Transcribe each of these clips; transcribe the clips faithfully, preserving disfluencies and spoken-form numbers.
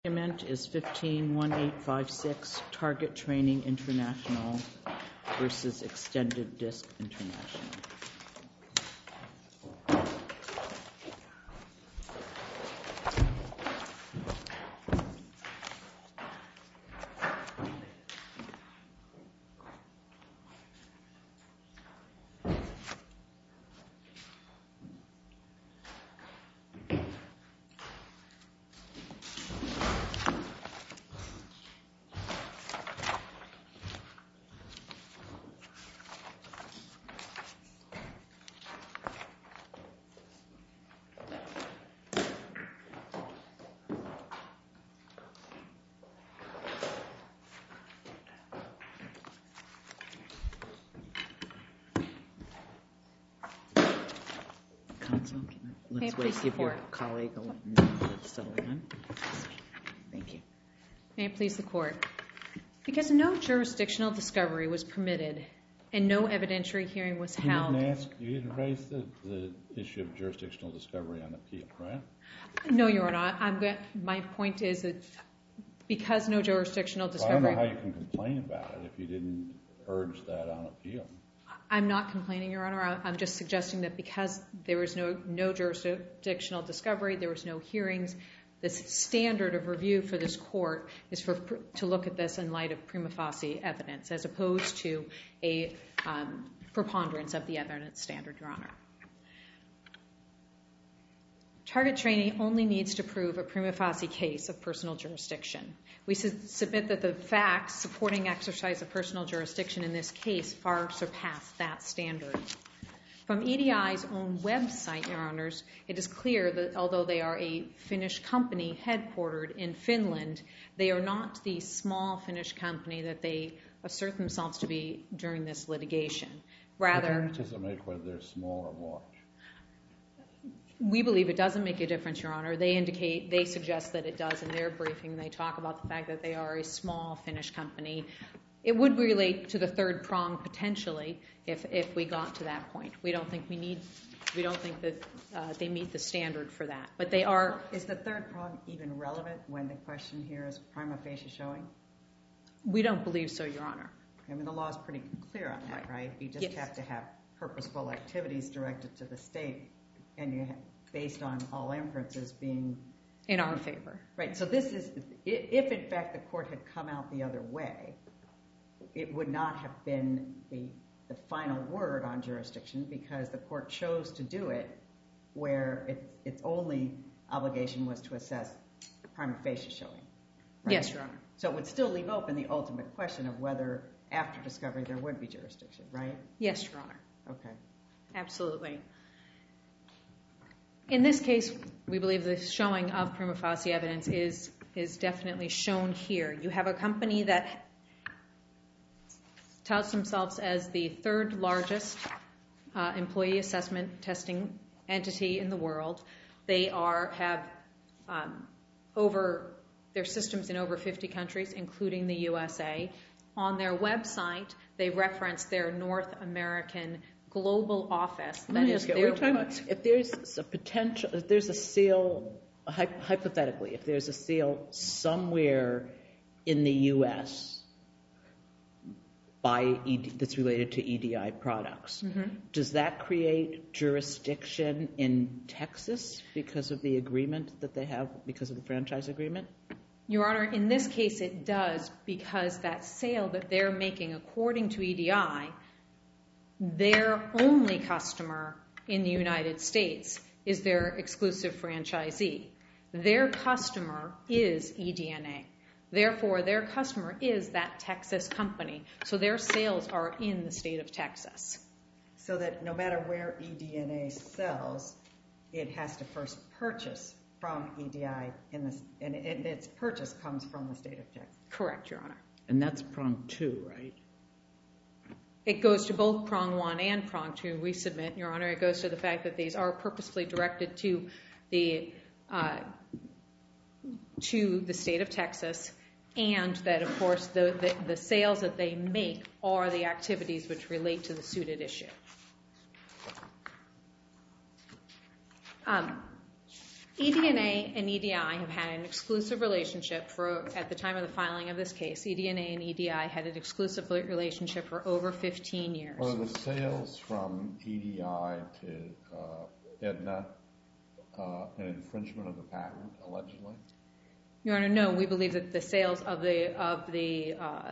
Argument is fifteen one eight five six Target Training International versus Extended Disc International. Council, let's wait to give your colleague a minute to settle in. Thank you. May it please the Court. Because no jurisdictional discovery was permitted and no evidentiary hearing was held. You didn't ask, you didn't raise the, the issue of jurisdictional discovery on appeal, right? No, Your Honor. I'm going, my point is that because no jurisdictional discovery. Well, I don't know how you can complain about it if you didn't urge that on appeal. I'm not complaining, Your Honor. I'm just suggesting that because there was no, no jurisdictional discovery, there was no hearings, the standard of review for this court is for to look at this in light of prima facie evidence as opposed to a um, preponderance of the evidence standard, Your Honor. Target Training only needs to prove a prima facie case of personal jurisdiction. We su- submit that the facts supporting exercise of personal jurisdiction in this case far surpass that standard. From E D I's own website, Your Honors, it is clear that although they are a Finnish company headquartered in Finland, they are not the small Finnish company that they assert themselves to be during this litigation. Rather, What does it make whether they're small or large? we believe it doesn't make a difference, Your Honor. They indicate, they suggest that it does in their briefing. They talk about the fact that they are a small Finnish company. It would relate to the third prong potentially if, if we got to that point. We don't think we need, we don't think that uh, they meet the standard for that. But they are. Is the third prong even relevant when the question here is prima facie showing? We don't believe so, Your Honor. I mean, the law is pretty clear on that, right? You just yes. have to have purposeful activities directed to the state, and you have, based on all inferences being in our favor. Right. So this is, if in fact the court had come out the other way, it would not have been the, the final word on jurisdiction because the court chose to do it where it, its only obligation was to assess prima facie showing. Right? Yes, Your Honor. So it would still leave open the ultimate question of whether after discovery there would be jurisdiction, right? Yes, Your Honor. Okay. Absolutely. In this case, we believe the showing of prima facie evidence is, is definitely shown here. You have a company that touts themselves as the third largest uh, employee assessment testing entity in the world. They are have um, over their systems in over fifty countries, including the U S A. On their website, they reference their North American global office. Let me ask you, are we talking about if there's a potential, if there's a sale, hypothetically, if there's a sale somewhere in the U S by E D, that's related to E D I products, mm-hmm. does that create jurisdiction in Texas because of the agreement that they have, because of the franchise agreement? Your Honor, in this case it does because that sale that they're making according to E D I, their only customer in the United States is their exclusive franchisee. Their customer is E D N A. Therefore, their customer is that Texas company. So their sales are in the state of Texas. So that no matter where E D N A sells, it has to first purchase from E D I, in the, and its purchase comes from the state of Texas. Correct, Your Honor. And that's prong two, right? It goes to both prong one and prong two. We submit, Your Honor, it goes to the fact that these are purposefully directed to the uh, to the state of Texas, and that, of course, the, the, the sales that they make are the activities which relate to the suited issue. Um, E D N A and E D I have had an exclusive relationship for, at the time of the filing of this case, E D N A and E D I had an exclusive relationship for over fifteen years. Were the sales from E D I to uh, Aetna uh, an infringement of the patent, allegedly? Your Honor, no. We believe that the sales of the of the uh,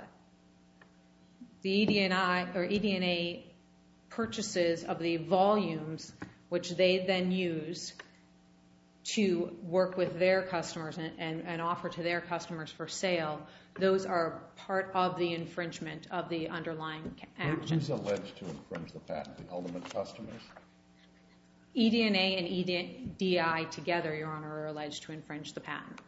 the E D N I or E D N A purchases of the volumes, which they then use to work with their customers and, and, and offer to their customers for sale, those are part of the infringement of the underlying action. Who's alleged to infringe the patent? The ultimate customers? E D N A and E D I together, Your Honor, are alleged to infringe the patent.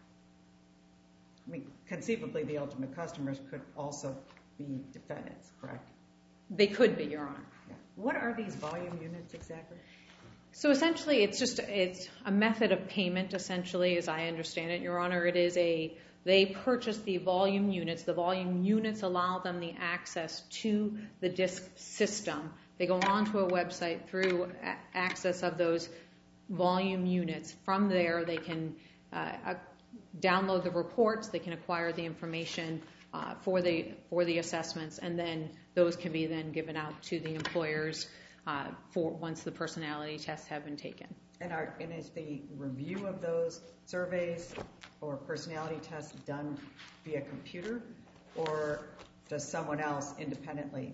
I mean, conceivably, the ultimate customers could also be defendants, correct? They could be, Your Honor. Yeah. What are these volume units exactly? So essentially, it's just it's a method of payment. Essentially, as I understand it, Your Honor, it is a they purchase the volume units. The volume units allow them the access to the disk system. They go onto a website through a- access of those volume units. From there, they can uh, uh, download the reports. They can acquire the information uh, for the for the assessments, and then those can be then given out to the employers uh, for once the personality tests have been taken. And, are, and is the review of those surveys or personality tests done via computer, or does someone else independently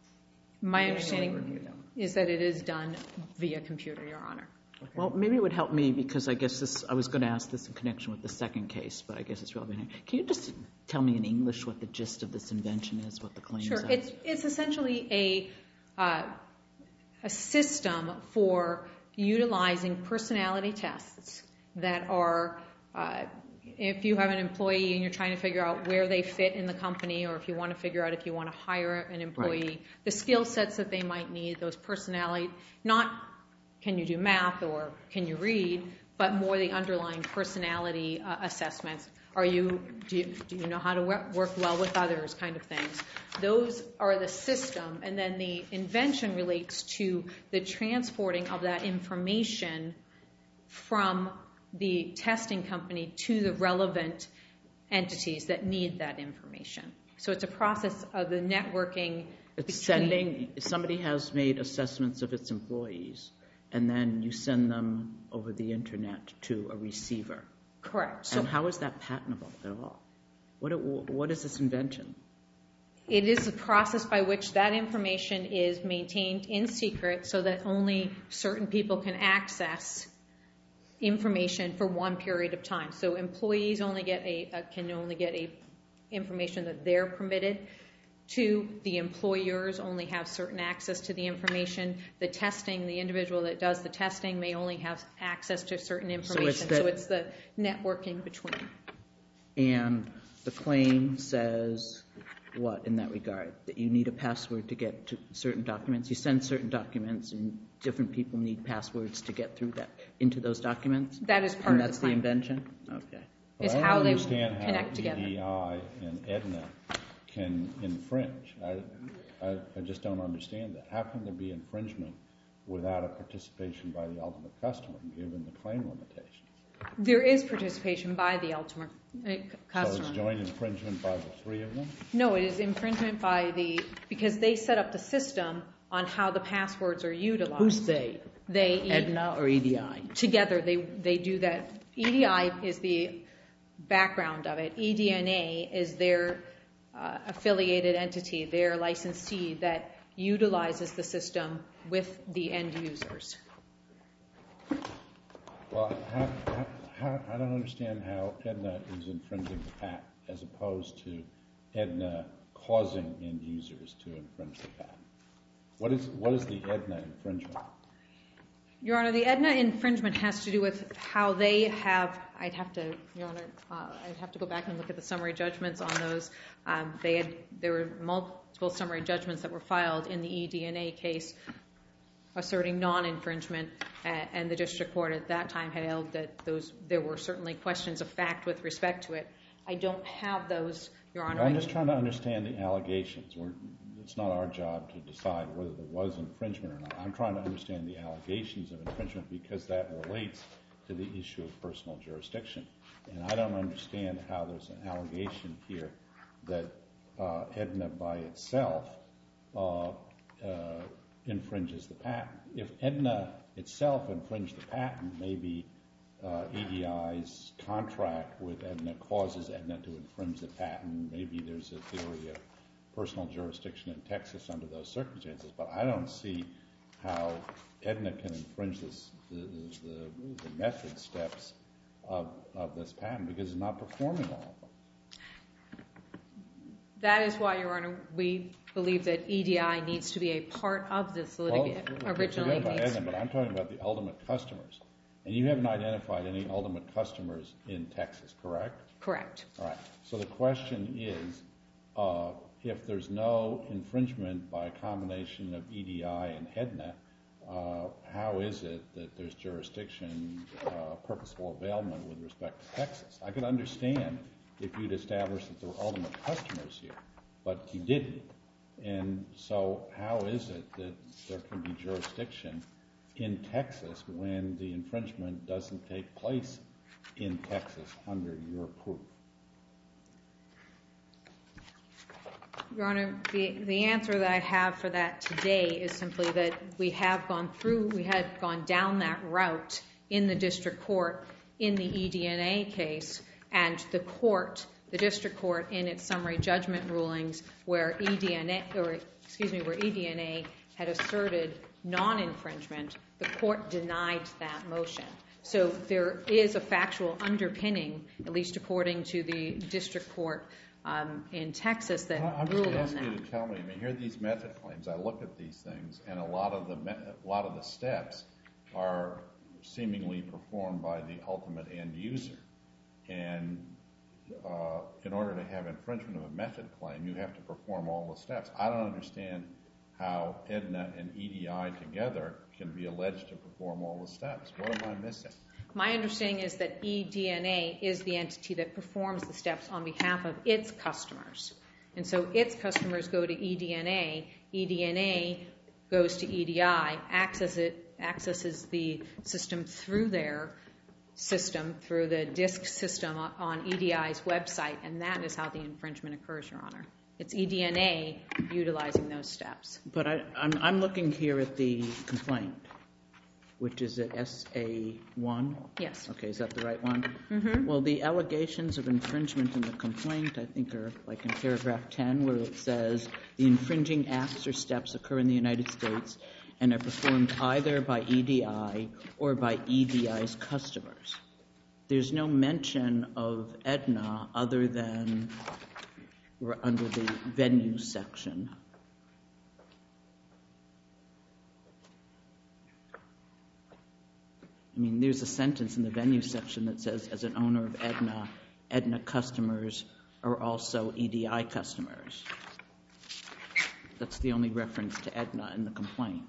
My manually understanding review them? is that it is done via computer, Your Honor. Okay. Well, maybe it would help me because I guess this, I was going to ask this in connection with the second case, but I guess it's relevant here. Can you just tell me in English what the gist of this invention is, what the claims Sure. are? It's it's essentially a uh, a system for utilizing personality tests that are, uh, if you have an employee and you're trying to figure out where they fit in the company, or if you want to figure out if you want to hire an employee, Right. the skill sets that they might need, those personality, not can you do math or can you read, but more the underlying personality uh, assessments. Are you do, you do you know how to work, work well with others, kind of things. Those are the system, and then the invention relates to the transporting of that information from the testing company to the relevant entities that need that information. So it's a process of the networking. It's between- sending, somebody has made assessments of its employees, and then you send them over the internet to a receiver. Correct. So And how is that patentable at all? What, it, what is this invention? it is a process by which that information is maintained in secret so that only certain people can access information for one period of time. So employees only get a, uh, can only get a information that they're permitted to. The employers only have certain access to the information. The testing, the individual that does the testing may only have access to certain information. the- So it's the networking between. And the claim says what in that regard? That you need a password to get to certain documents? You send certain documents, and different people need passwords to get through that, into those documents? That is part And of the that's the claim. invention? Okay. Is Well, I how don't they understand connect together. how E D I and Aetna can infringe. I, I, I just don't understand that. How can there be infringement without a participation by the ultimate customer, given the claim limitations? There is participation by the ultimate uh, customer. So it's joint infringement by the three of them? No, it is infringement by the, because they set up the system on how the passwords are utilized. Who's they? They e- Aetna or E D I? together they they do that. E D I is the background of it. E D N A is their uh, affiliated entity, their licensee that utilizes the system with the end users. Well, how, how, how, I don't understand how Aetna is infringing the patent as opposed to Aetna causing end users to infringe the patent. What is what is the Aetna infringement? Your Honor, the Aetna infringement has to do with how they have, I'd have to, Your Honor, uh, I'd have to go back and look at the summary judgments on those. Um, they had, there were multiple summary judgments that were filed in the E D N A case asserting non-infringement, uh, and the district court at that time had held that those, there were certainly questions of fact with respect to it. I don't have those, Your Honor. I'm just trying to understand the allegations. We're, it's not our job to decide whether there was infringement or not. I'm trying to understand the allegations of infringement because that relates to the issue of personal jurisdiction. And I don't understand how there's an allegation here that uh, Aetna by itself uh, uh, infringes the patent. If Aetna itself infringed the patent, maybe uh, E D I's contract with Aetna causes Aetna to infringe the patent. Maybe there's a theory of personal jurisdiction in Texas under those circumstances, but I don't see how Aetna can infringe this, the, the, the method steps of, of this patent because it's not performing all of them. That is why, Your Honor, we believe that E D I needs to be a part of this litigation. Well, originally, forget about Aetna, but I'm talking about the ultimate customers. And you haven't identified any ultimate customers in Texas, correct? Correct. All right. So the question is, uh, if there's no infringement by a combination of E D I and Aetna, uh, how is it that there's jurisdiction, uh, purposeful availment with respect to Texas? I could understand if you'd established that there were ultimate customers here, but you didn't. And so how is it that there can be jurisdiction in Texas when the infringement doesn't take place in Texas under your proof? Your Honor, the, the answer that I have for that today is simply that we have gone through, we had gone down that route in the district court in the E D N A case, and the court, the district court, in its summary judgment rulings, where E D N A, or excuse me, where E D N A had asserted non-infringement, the court denied that motion. So there is a factual underpinning, at least according to the district court um, in Texas, that I'm ruled on that. I'm just asking you to tell me. I mean, here are these method claims. I look at these things, and a lot of the a lot of the steps are seemingly performed by the ultimate end user. And uh, in order to have infringement of a method claim, you have to perform all the steps. I don't understand how Aetna and E D I together can be alleged to perform all the steps. What am I missing? My understanding is that E D N A is the entity that performs the steps on behalf of its customers. And so its customers go to E D N A, E D N A goes to E D I, access it, accesses the system through their system, through the disk system on E D I's website, and that is how the infringement occurs, Your Honor. It's E D N A utilizing those steps. But I, I'm, I'm looking here at the complaint, which is at S A one? Yes. Okay, is that the right one? Mm-hmm. Well, the allegations of infringement in the complaint, I think, are like in paragraph ten, where it says the infringing acts or steps occur in the United States and are performed either by E D I or by E D I's customers. There's no mention of Aetna other than under the venue section. I mean, there's a sentence in the venue section that says, as an owner of Aetna, Aetna customers are also E D I customers. That's the only reference to Aetna in the complaint.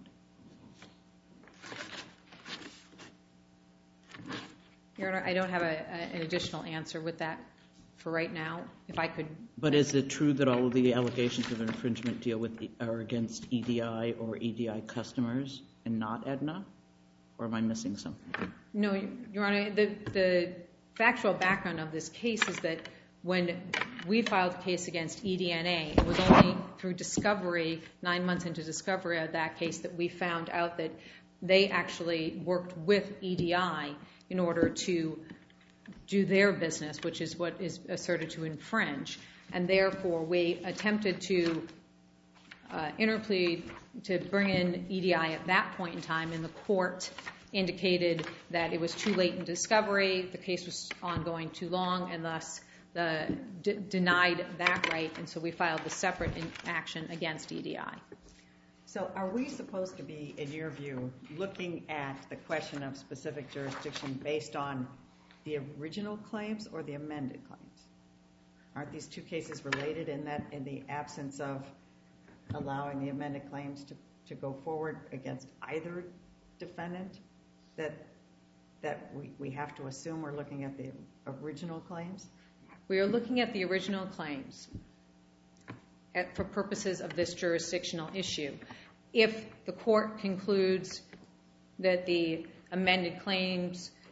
Your Honor, I don't have a, a, an additional answer with that for right now. If I could. But is it true that all of the allegations of infringement deal with are against E D I or E D I customers and not Aetna? Or am I missing something? No, Your Honor, the, the factual background of this case is that when we filed the case against E D N A, it was only through discovery, nine months into discovery of that case, that we found out that they actually worked with E D I in order to do their business, which is what is asserted to infringe. And therefore, we attempted to uh, interplead to bring in E D I at that point in time, and the court indicated that it was too late in discovery, the case was ongoing too long, and thus the, d- denied that right, and so we filed the separate in action against E D I. So are we supposed to be, in your view, looking at the question of specific jurisdiction based on the original claims or the amended claims? Aren't these two cases related in that, in the absence of allowing the amended claims to, to go forward against either defendant, that that we, we have to assume we're looking at the original claims? We are looking at the original claims at, for purposes of this jurisdictional issue. If the court concludes that the amended claims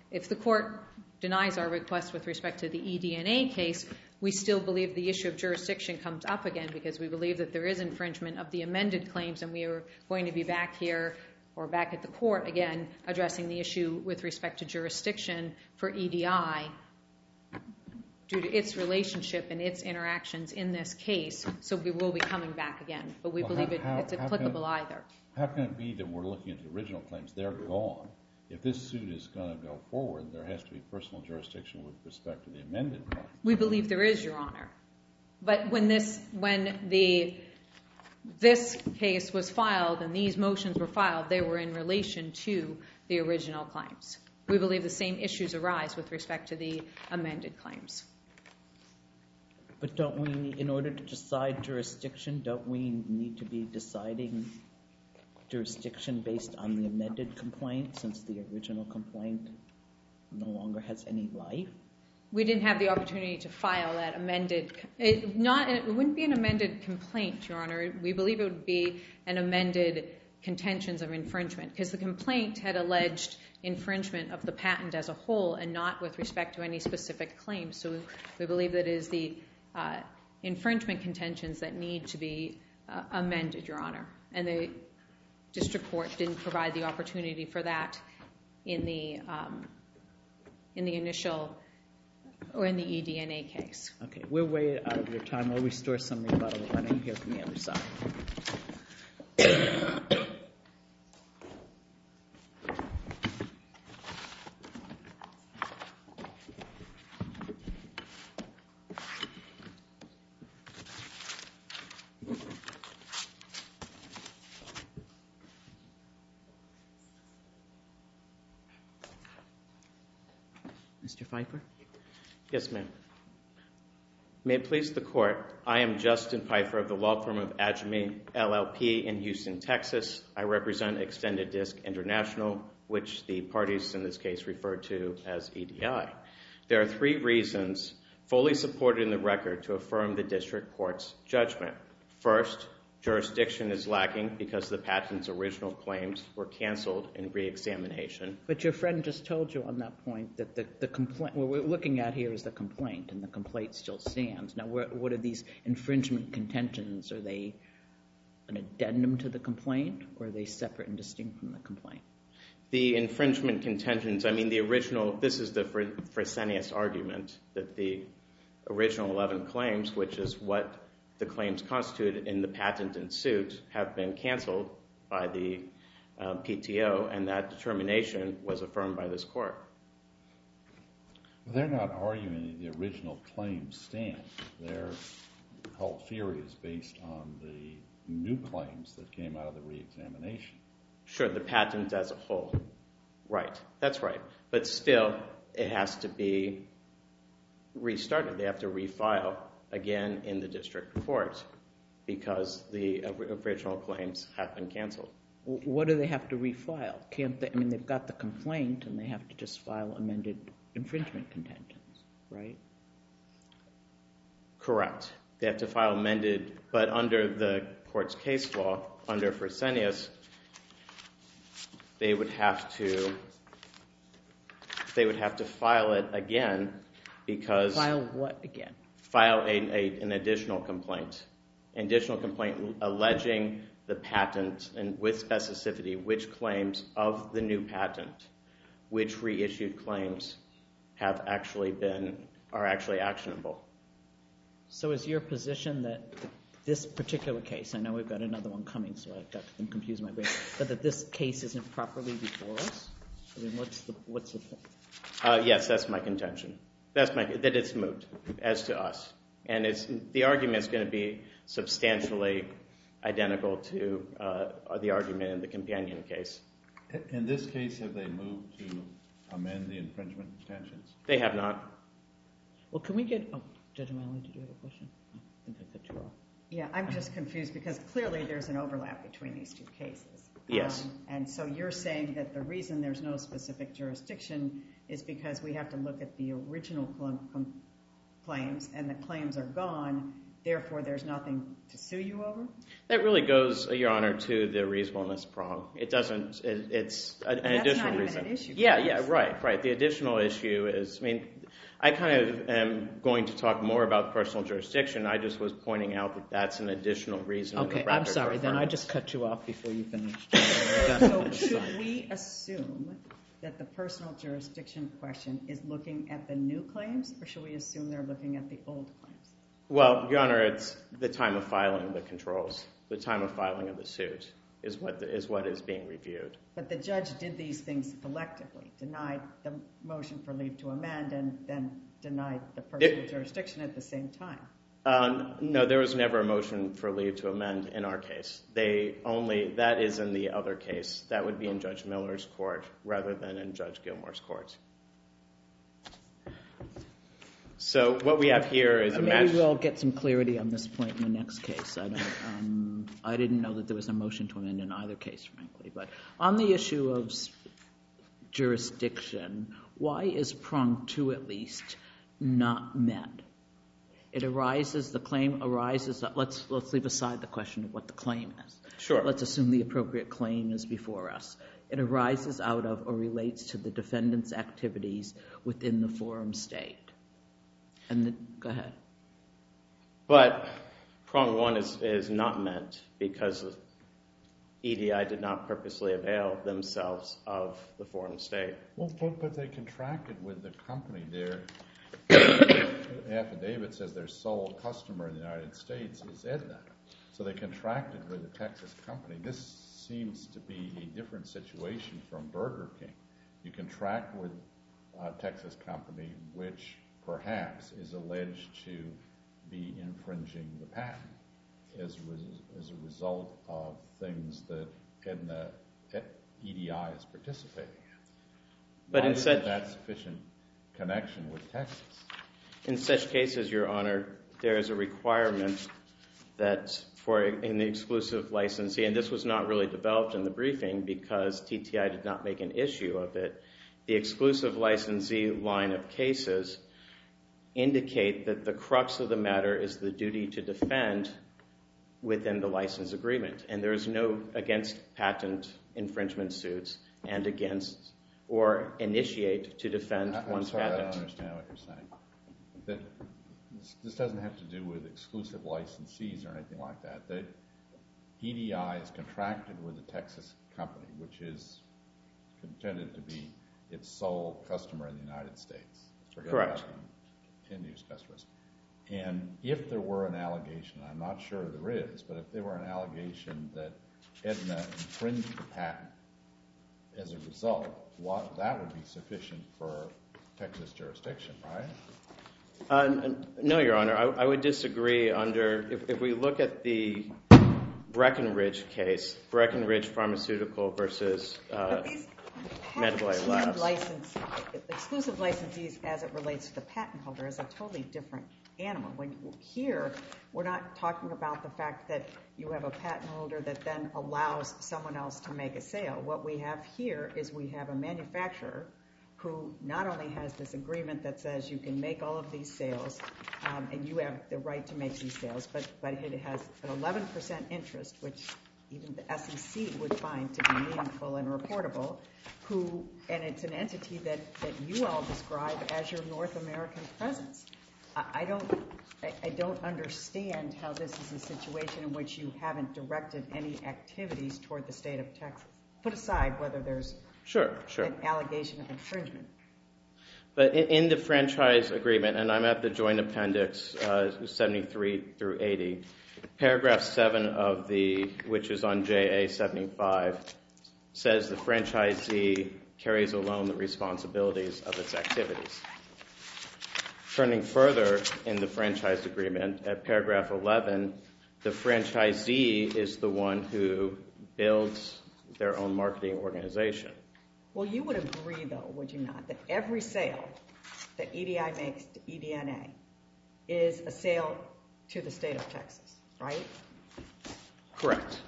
if the court denies our request with respect to the E D N A case, we still believe the issue of jurisdiction comes up again because we believe that there is infringement of the amended claims, and we are going to be back here or back at the court again addressing the issue with respect to jurisdiction for E D I due to its relationship and its interactions in this case. So we will be coming back again, but we Well, believe how- it, how- it's how applicable can- either. How can it be that we're looking at the original claims? They're gone. If this suit is going to go forward, there has to be personal jurisdiction with respect to the amended claims. We believe there is, Your Honor. But when this, when the, this case was filed and these motions were filed, they were in relation to the original claims. We believe the same issues arise with respect to the amended claims. But don't we, in order to decide jurisdiction, don't we need to be deciding jurisdiction based on the amended complaint since the original complaint no longer has any life? We didn't have the opportunity to file that amended, it, not, it wouldn't be an amended complaint, Your Honor. We believe it would be an amended contentions of infringement because the complaint had alleged infringement of the patent as a whole and not with respect to any specific claims. So we, we believe that it is the uh, infringement contentions that need to be uh, amended, Your Honor. And the district court didn't provide the opportunity for that in the um, in the initial or in the E D N A case. Okay, we're way out of your time. We'll restore some rebuttal. Why don't you hear from the other side? Mister Pfeiffer? Yes, ma'am. May it please the Court, I am Justin Pfeiffer of the law firm of Adjemi L L P in Houston, Texas. I represent Extended Disc International, which the parties in this case refer to as E D I. There are three reasons fully supported in the record to affirm the district court's judgment. First, jurisdiction is lacking because the patent's original claims were canceled in re-examination. But your friend just told you on that point that the, the complaint, what we're looking at here is the complaint, and the complaint still stands. Now, what, what are these infringement contentions? Are they an addendum to the complaint, or are they separate and distinct from the complaint? The infringement contentions, I mean, the original, this is the Fresenius argument, that the original eleven claims, which is what the claims constituted in the patent in suit, have been canceled by the uh, P T O, and that determination was affirmed by this court. They're not arguing that the original claims stand. Their whole theory is based on the new claims that came out of the re-examination. Sure, the patent as a whole. Right, that's right. But still, it has to be restarted. They have to refile again in the district court because the original claims have been canceled. What do they have to refile? Can't they? I mean, they've got the complaint, and they have to just file amended infringement contentions, right? Correct. They have to file amended, but under the court's case law, under Fresenius, they would have to they would have to file it again because File what again? File a, a, an additional complaint, an additional complaint alleging the patent and with specificity which claims of the new patent, which reissued claims have actually been are actually actionable. So is your position that this particular case, I know we've got another one coming, so I've got them confused in my brain, but that this case isn't properly before us? I mean, what's the what's the point? Uh, yes, that's my contention. That's my that it's moot as to us, and it's the argument is going to be substantially identical to uh, the argument in the companion case. In this case, have they moved to amend the infringement contentions? They have not. Well, can we get... Oh, Judge O'Malley, did you have a question? I think I cut you off. Yeah, I'm just confused because clearly there's an overlap between these two cases. Yes. Um, and so you're saying that the reason there's no specific jurisdiction is because we have to look at the original cl- com- claims and the claims are gone therefore there's nothing to sue you over? That really goes, Your Honor, to the reasonableness prong. It doesn't, it, it's an That's additional not even reason. an issue. Yeah, yeah, right, right. The additional issue is, I mean, I kind of am going to talk more about personal jurisdiction. I just was pointing out that that's an additional reason. Okay, I'm sorry. Then I just cut you off before you finished. So should we assume that the personal jurisdiction question is looking at the new claims, or should we assume they're looking at the old claims? Well, Your Honor, it's the time of filing the controls. The time of filing of the suit is what the, is what is being reviewed. But the judge did these things collectively, denied the motion for leave to amend, and then denied the personal it, jurisdiction at the same time. Um, no, there was never a motion for leave to amend in our case. They only, that is in the other case. That would be in Judge Miller's court rather than in Judge Gilmour's court. So what we have here is a match. Maybe we'll get some clarity on this point in the next case. I don't. Um, I didn't know that there was a motion to amend in either case, frankly. But on the issue of jurisdiction, why is prong two at least not met? It arises. The claim arises. Let's let's leave aside the question of what the claim is. Sure. Let's assume the appropriate claim is before us. It arises out of or relates to the defendant's activities within the forum state. And the, go ahead. But prong one is, is not met because E D I did not purposely avail themselves of the forum state. Well, but, but they contracted with the company there. Affidavit says their sole customer in the United States is Aetna. So they contracted with a Texas company. This seems to be a different situation from Burger King. You contract with a Texas company which perhaps is alleged to be infringing the patent as, as a result of things that Aetna, E D I is participating in. But Why in isn't such, that sufficient connection with Texas? In such cases, Your Honor, there is a requirement that for in the exclusive licensee, and this was not really developed in the briefing because T T I did not make an issue of it, the exclusive licensee line of cases indicate that the crux of the matter is the duty to defend within the license agreement. And there is no against patent infringement suits and against or initiate to defend I'm one's sorry, patent. I don't understand what you're saying. That this, this doesn't have to do with exclusive licensees or anything like that. That E D I is contracted with a Texas company, which is intended to be its sole customer in the United States. Forget Correct. About the end-use customers. And if there were an allegation, I'm not sure there is, but if there were an allegation that Aetna infringed the patent as a result, what, that would be sufficient for Texas jurisdiction, right? Uh, no, Your Honor. I, I would disagree under, if, if we look at the Breckenridge case, Breckenridge Pharmaceutical versus uh, Medical Labs. License, exclusive licensees as it relates to the patent holder is a totally different animal. When here, we're not talking about the fact that you have a patent holder that then allows someone else to make a sale. What we have here is we have a manufacturer who not only has this agreement that says you can make all of these sales um, and you have the right to make these sales, but, but it has an eleven percent interest, which even the S E C would find to be meaningful and reportable, who, and it's an entity that, that you all describe as your North American presence. I, I don't I, I don't understand how this is a situation in which you haven't directed any activities toward the state of Texas. Put aside whether there's Sure, sure. an allegation of infringement. But in, in the franchise agreement, and I'm at the joint appendix uh, seventy-three through eighty, paragraph seven of the, which is on J A seventy-five, says the franchisee carries alone the responsibilities of its activities. Turning further in the franchise agreement, at paragraph eleven, the franchisee is the one who builds their own marketing organization. Well, you would agree, though, would you not, that every sale that E D I makes to E D N A is a sale to the state of Texas, right? Correct.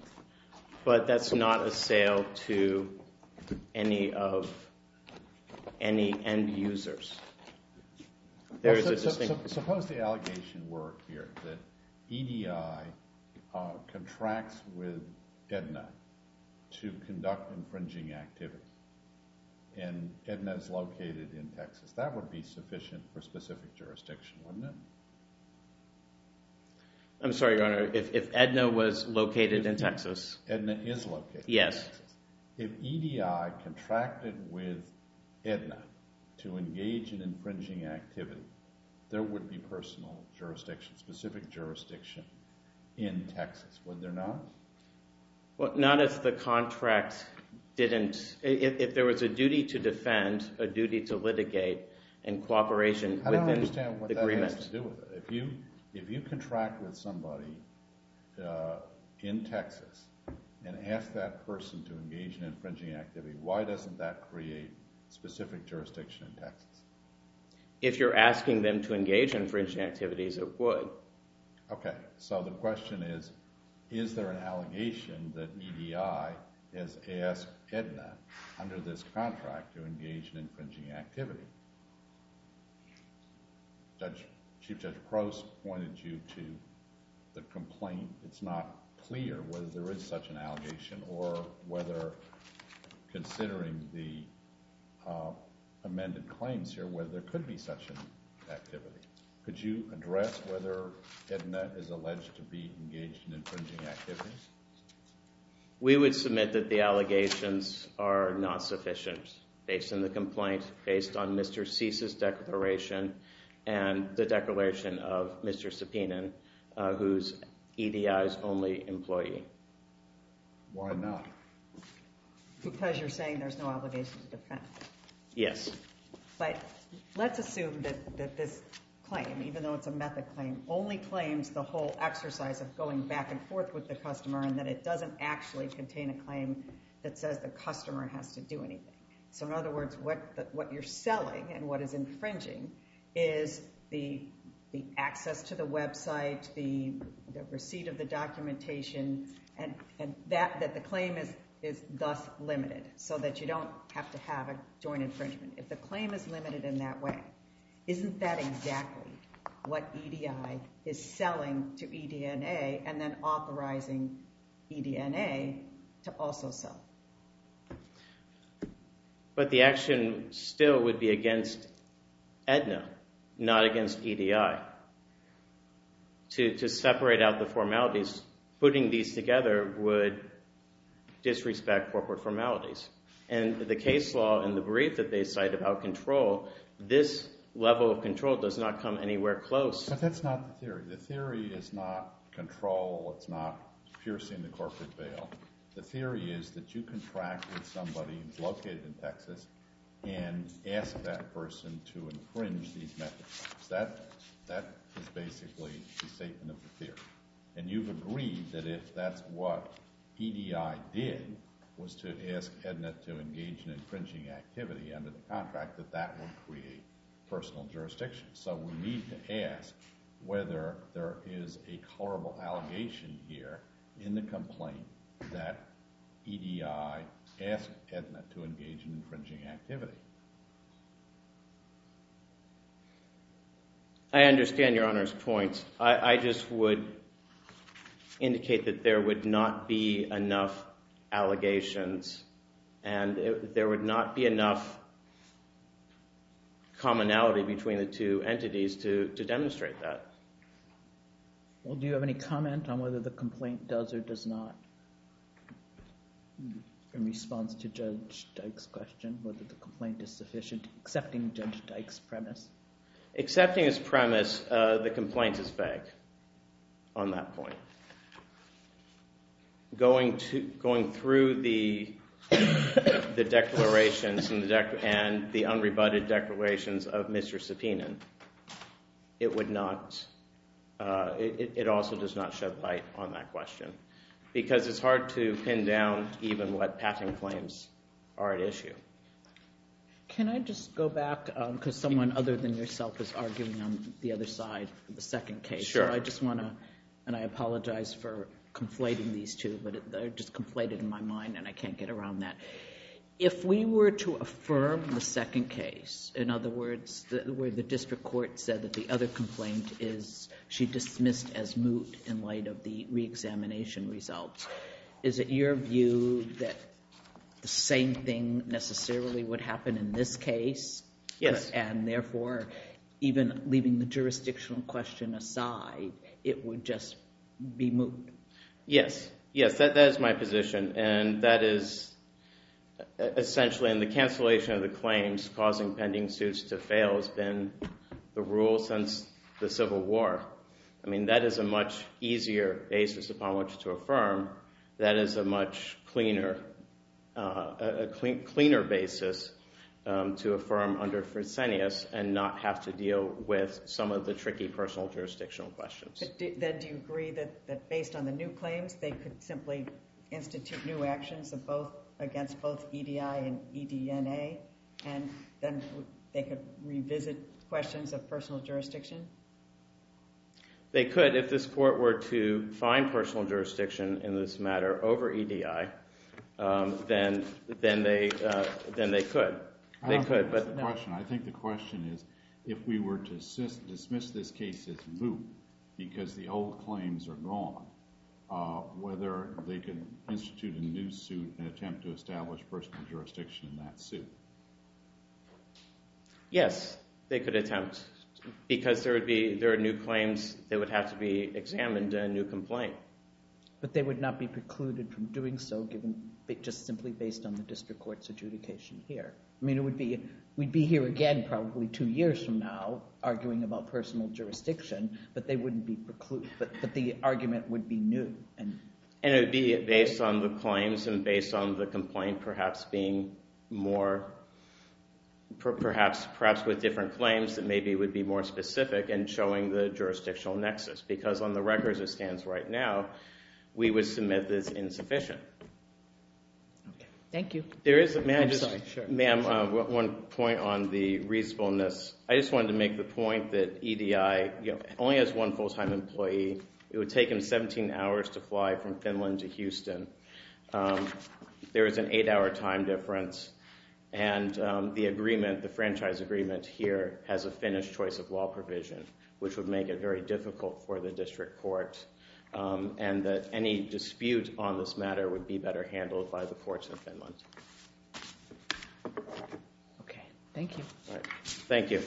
But that's not a sale to any of any end users. There Well, is so- a so- distinct... so- Suppose the allegation were here that E D I uh, contracts with Aetna to conduct infringing activity, and Aetna is located in Texas. That would be sufficient for specific jurisdiction, wouldn't it? I'm sorry, Your Honor. If, if Aetna was located If in Texas... Aetna is located Yes. in Texas. If E D I contracted with Aetna to engage in infringing activity, there would be personal jurisdiction, specific jurisdiction in Texas, would there not? Well, not if the contract didn't... If, if there was a duty to defend, a duty to litigate, and cooperation I within don't understand what the that agreement. has to do with it. If you, if you contract with somebody uh, in Texas and ask that person to engage in infringing activity, why doesn't that create specific jurisdiction in Texas? If you're asking them to engage in infringing activities, it would. Okay, so the question is, is there an allegation that E D I has asked Aetna under this contract to engage in infringing activity? Judge, Chief Judge Prost pointed you to the complaint. It's not clear whether there is such an allegation or whether, considering the uh, amended claims here, whether there could be such an activity. Could you address whether Aetna is alleged to be engaged in infringing activities? We would submit that the allegations are not sufficient based on the complaint, based on Mister Cease's declaration and the declaration of Mister Supinen, uh, who's E D I's only employee. Why not? Because you're saying there's no obligation to defend. Yes. But let's assume that, that this claim, even though it's a method claim, only claims the whole exercise of going back and forth with the customer, and that it doesn't actually contain a claim that says the customer has to do anything. So in other words, what, the, what you're selling and what is infringing is the, the access to the website, the, the receipt of the documentation, and, and that, that the claim is, is thus limited, so that you don't have to have a joint infringement. If the claim is limited in that way, isn't that exactly what E D I is selling to E D N A and then authorizing E D N A to also sell? But the action still would be against Aetna, not against E D I. To, to separate out the formalities, putting these together would disrespect corporate formalities. And the case law in the brief that they cite about control, this level of control does not come anywhere close. But that's not the theory. The theory is not control. It's not piercing the corporate veil. The theory is that you contract with somebody who's located in Texas and ask that person to infringe these methods. That, that is basically the statement of the theory. And you've agreed that if that's what E D I did, was to ask Aetna to engage in infringing activity under the contract, that that would create personal jurisdiction. So we need to ask whether there is a colorable allegation here in the complaint that E D I asked Aetna to engage in infringing activity. I understand Your Honor's point. I, I just would indicate that there would not be enough allegations and it, there would not be enough commonality between the two entities to, to demonstrate that. Well, do you have any comment on whether the complaint does or does not? In response to Judge Dyke's question, whether the complaint is sufficient, accepting Judge Dyke's premise? Accepting his premise, uh, the complaint is vague on that point. Going to going through the the declarations and the, dec- and the unrebutted declarations of Mister Supinen, it would not. Uh, it, it also does not shed light on that question, because it's hard to pin down even what patent claims are at issue. Can I just go back, because um, someone other than yourself is arguing on the other side for the second case. Sure. So I just want to, and I apologize for conflating these two, but it, they're just conflated in my mind and I can't get around that. if we were to affirm the second case, in other words, the, where the district court said that the other complaint is she dismissed as moot in light of the reexamination results, is it your view that the same thing necessarily would happen in this case? Yes. And therefore, even leaving the jurisdictional question aside, it would just be moot? Yes. Yes, that, that is my position. And that is essentially, in the cancellation of the claims causing pending suits to fail has been the rule since the Civil War. I mean, that is a much easier basis upon which to affirm. That is a much cleaner, uh, a clean, cleaner basis um, to affirm under Fresenius and not have to deal with some of the tricky personal jurisdictional questions. But do, then do you agree that, that based on the new claims, they could simply institute new actions of both against both E D I and E D N A, and then they could revisit questions of personal jurisdiction? They could, if this court were to find personal jurisdiction in this matter over E D I, um, then then they uh, then they could. They could, but the question. I think the question is, if we were to assist, dismiss this case as moot because the old claims are gone, uh, whether they could institute a new suit and attempt to establish personal jurisdiction in that suit. Yes, they could attempt, because there would be there are new claims that would have to be examined in a new complaint. But they would not be precluded from doing so, given just simply based on the district court's adjudication here. I mean, it would be we'd be here again probably two years from now arguing about personal jurisdiction, but they wouldn't be precluded. But but the argument would be new, and and it would be based on the claims and based on the complaint, perhaps being more, perhaps perhaps with different claims that maybe would be more specific and showing the jurisdictional nexus. Because on the record as it stands right now, we would submit this insufficient. Okay, thank you. There is, may I I'm just, sorry, sure. ma'am, uh, one point on the reasonableness. I just wanted to make the point that E D I, you know, only has one full-time employee. It would take him seventeen hours to fly from Finland to Houston. Um, there is an eight-hour time difference, and um, the agreement, the franchise agreement here, has a finished choice of law provision, which would make it very difficult for the district court. Um, and that any dispute on this matter would be better handled by the courts in Finland. Okay, thank you. All right. Thank you.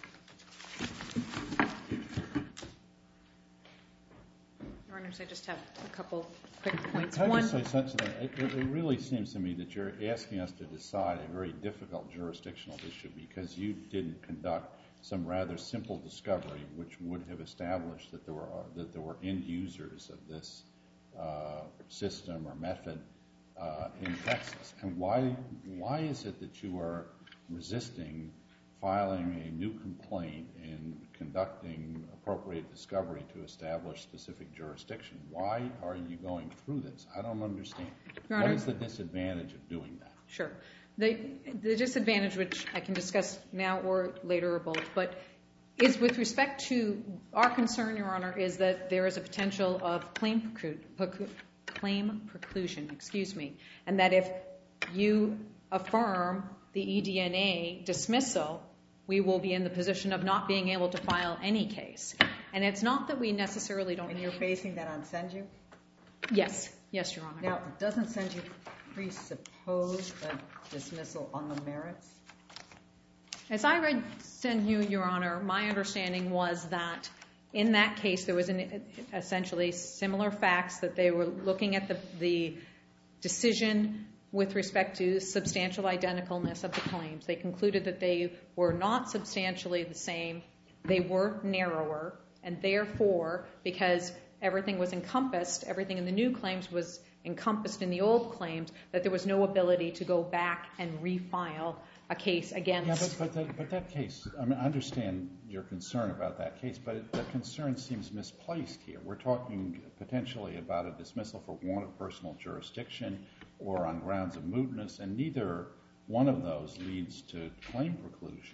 Your Honors, I just have a couple quick points. Can I One, just say something? It, it it really seems to me that you're asking us to decide a very difficult jurisdictional issue because you didn't conduct some rather simple discovery which would have established that there were uh, that there were end users of this uh, system or method uh, in Texas. And why why is it that you are resisting filing a new complaint and conducting appropriate discovery to establish specific jurisdiction? Why are you going through this? I don't understand. Your What Honor, is the disadvantage of doing that? Sure. The, the disadvantage, which I can discuss now or later or both, but is with respect to our concern, Your Honor, is that there is a potential of claim, preclu- claim preclusion, excuse me, and that if you affirm the E D N A dismissal, we will be in the position of not being able to file any case. And it's not that we necessarily don't... And you're basing that on Senju? Yes. Yes, Your Honor. Now, doesn't Senju presuppose a dismissal on the merits? As I read Senju, Your Honor, my understanding was that in that case there was an, essentially similar facts, that they were looking at the, the decision with respect to substantial identicalness of the claims. They concluded that they were not substantially the same. They were narrower, and therefore, because everything was encompassed, everything in the new claims was encompassed in the old claims, that there was no ability to go back and refile a case against... Yeah, but, but, that, but that case, I mean, I understand your concern about that case, but it, the concern seems misplaced here. We're talking potentially about a dismissal for want of personal jurisdiction or on grounds of mootness, and neither one of those leads to claim preclusion.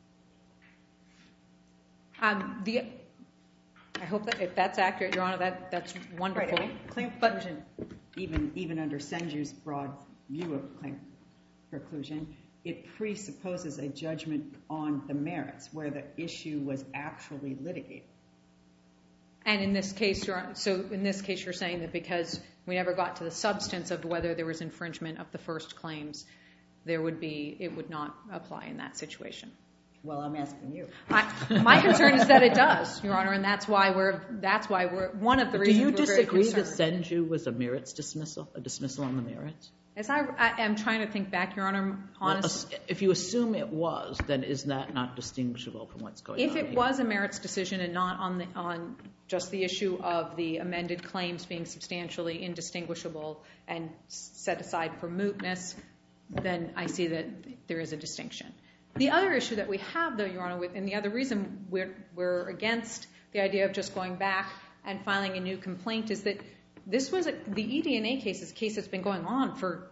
Um, the, I hope that if that's accurate, Your Honor, that, that's wonderful. Right. I mean, claim preclusion, even, even under Senju's broad view of claim preclusion, it presupposes a judgment on the merits where the issue was actually litigated. And in this case, you're, so in this case, you're saying that because we never got to the substance of whether there was infringement of the first claims, there would be, it would not apply in that situation. Well, I'm asking you. I, my concern is that it does, Your Honor, and that's why we're, that's why we're, one of the Do reasons you we're very disagree that concerned. Senju was a merits dismissal, a dismissal on the merits? As I, I am trying to think back, Your Honor, honestly. Well, if you assume it was, then is that not distinguishable from what's going on If it here? was a merits decision and not on the, on just the issue of the amended claims being substantially indistinguishable and set aside for mootness, then I see that there is a distinction. The other issue that we have, though, Your Honor, with, and the other reason we're, we're against the idea of just going back and filing a new complaint is that this was a, the E D N A case is a case that's been going on for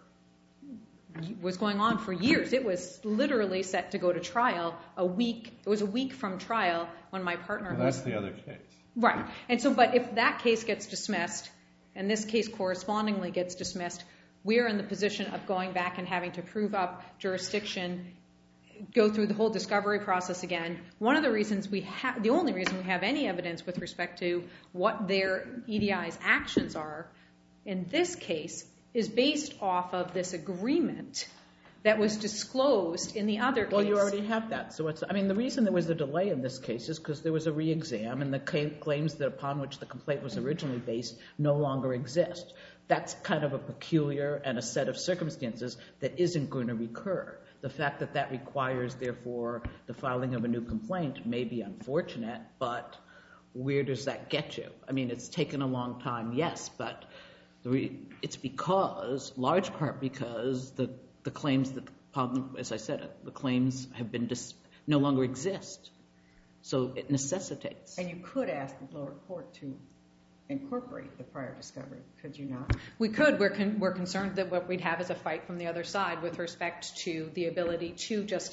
was going on for years. It was literally set to go to trial a week. It was a week from trial when my partner. Well, that's the other case. Right. And so, but if that case gets dismissed, and this case correspondingly gets dismissed, we're in the position of going back and having to prove up jurisdiction, go through the whole discovery process again. One of the reasons we have, the only reason we have any evidence with respect to what their E D I's actions are in this case is based off of this agreement that was disclosed in the other case. Well, you already have that. So it's, I mean, the reason there was a delay in this case is because there was a re-exam and the claims that upon which the complaint was originally based no longer exist. That's kind of a peculiar and a set of circumstances that isn't going to recur. The fact that that requires, therefore, the filing of a new complaint may be unfortunate, but where does that get you? I mean, it's taken a long time, yes, but it's because, large part because the, the claims that, as I said, the claims have been dis- no longer exist. So it necessitates. And you could ask the lower court to incorporate the prior discovery, could you not? We could. We're, con- we're concerned that what we'd have is a fight from the other side with respect to the ability to just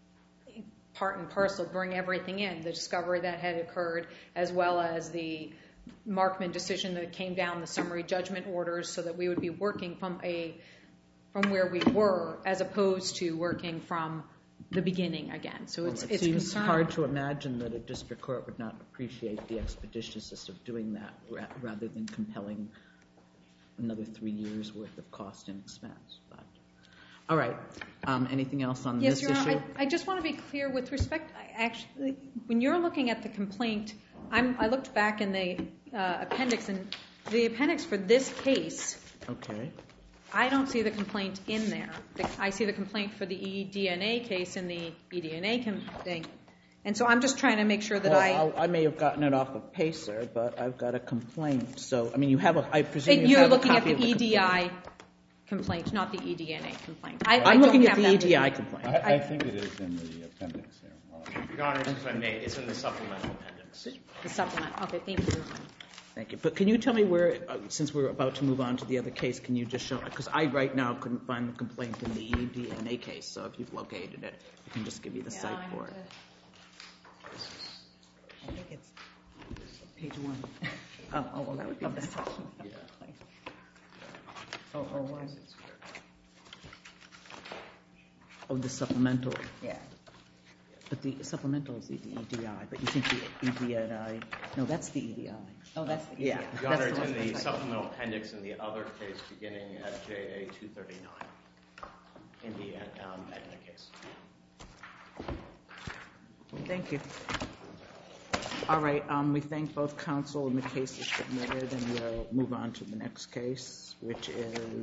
part and parcel bring everything in, the discovery that had occurred, as well as the Markman decision that came down, the summary judgment orders, so that we would be working from a from where we were as opposed to working from the beginning again. So it's, well, it it's seems concerning. hard to imagine that a district court would not appreciate the expeditiousness of doing that ra- rather than compelling another three years worth of cost and expense. But all right. Um, anything else on yes, this Your issue? Honor, I, I just want to be clear with respect. I actually, when you're looking at the complaint, I'm, I looked back in the uh, appendix, and the appendix for this case. Okay. I don't see the complaint in there. I see the complaint for the E D N A case in the E D N A thing. And so I'm just trying to make sure that well, I... I'll, I may have gotten it off of Pacer, but I've got a complaint. So, I mean, you have a... I presume you You're have looking a at copy the of E the D I complaint. complaint, not the E D N A complaint. I, I'm I looking don't at have the that E D I with me. complaint. I, I think it is in the appendix here. Your Honor, if I may, it's in the supplemental appendix. The supplement. Okay, thank you. Thank you. But can you tell me where, uh, since we're about to move on to the other case, can you just show, because I right now couldn't find the complaint in the E D N A case, so if you've located it, you can just give me the Yeah, site I for have it. to- I think it's page one. Oh, oh, well, that would be Of the nice. supplement. Oh, oh, one. Oh, the supplemental. Yeah. But the supplemental is the E D I, but you think the E D N I, no, that's the E D I. Oh, that's the Yeah. easier. Your Honor, That's it's the in one the that's supplemental appendix in the other case beginning at J A two thirty-nine in the um, Aetna case. Thank you. All right, um, we thank both counsel and the case is submitted, and we'll move on to the next case, which is